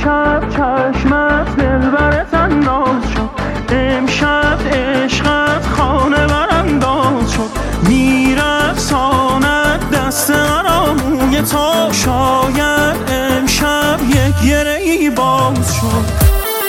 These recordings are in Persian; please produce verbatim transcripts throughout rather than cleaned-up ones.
امشب چشمت دلبرت انداز شد، امشب عشقت خانه برانداز شد، میرقصاند دست مرا موی تا، شاید امشب یک گره ای باز شد.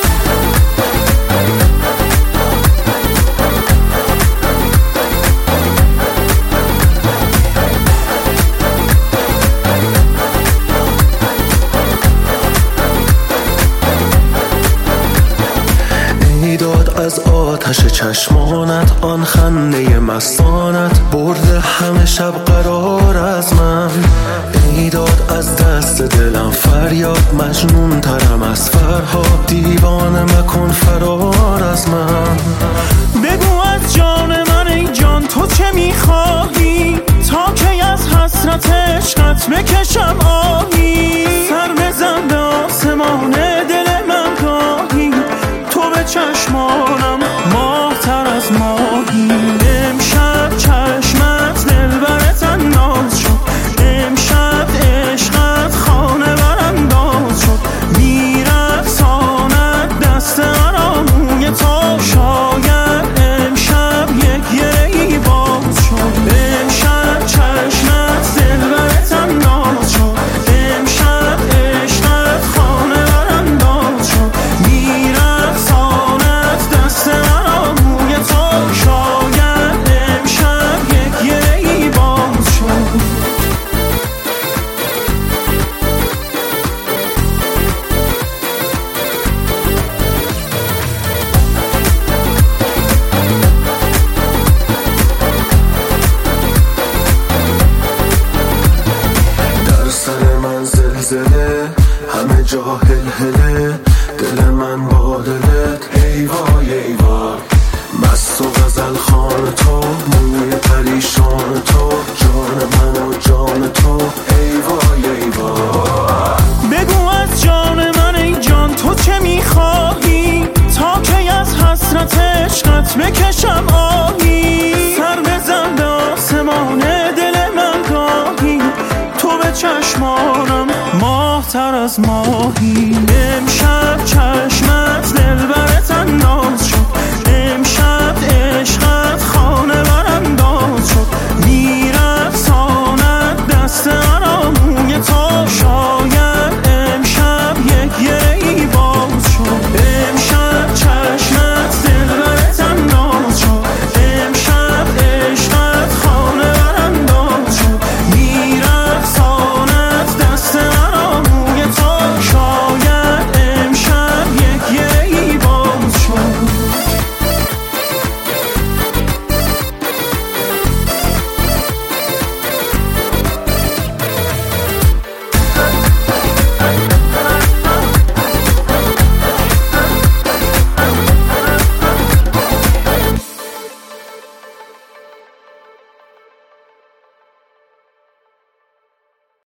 داد از آتش چشمانت، آن خنده مستانت برده همه شب قرار از من. ای داد از دست دلم فریاد، مجنون ترم از فرهاد، دیوانه مکن فرار از من. بگو از جان من ای جان تو چه میخواهی، تا کی از حسرت عشقت بکشم آهی. سر بزن به آسمان دل من گاهی، تو به چشمانم ماه تر از ماهی. امشب چشمت دلبرت انداز شد، امشب عشقت خانه برانداز شد، میرقصاند دست مرا موی تا، شاید امشب یک گره ای باز شد. امشب چشمت دلبرت انداز شد، امشب عشقت خانه برانداز شد، میرقصاند دست مرا موی تا، شاید امشب یک گره ای باز شد. در سر من زلزله، همه جا هلهله، دل من با دلت ای وای ای وای. مست و غزل خان تو، موی پریشان تو، جان من و جان تو ای وای ای وای. بگو از جان من ای جان تو چه میخواهی، تا کی از حسرت عشقت بکشم آهی. سر بزن به آسمان دل من گاهی، تو به چشمانم ماه تر از ماهی. امشب چشم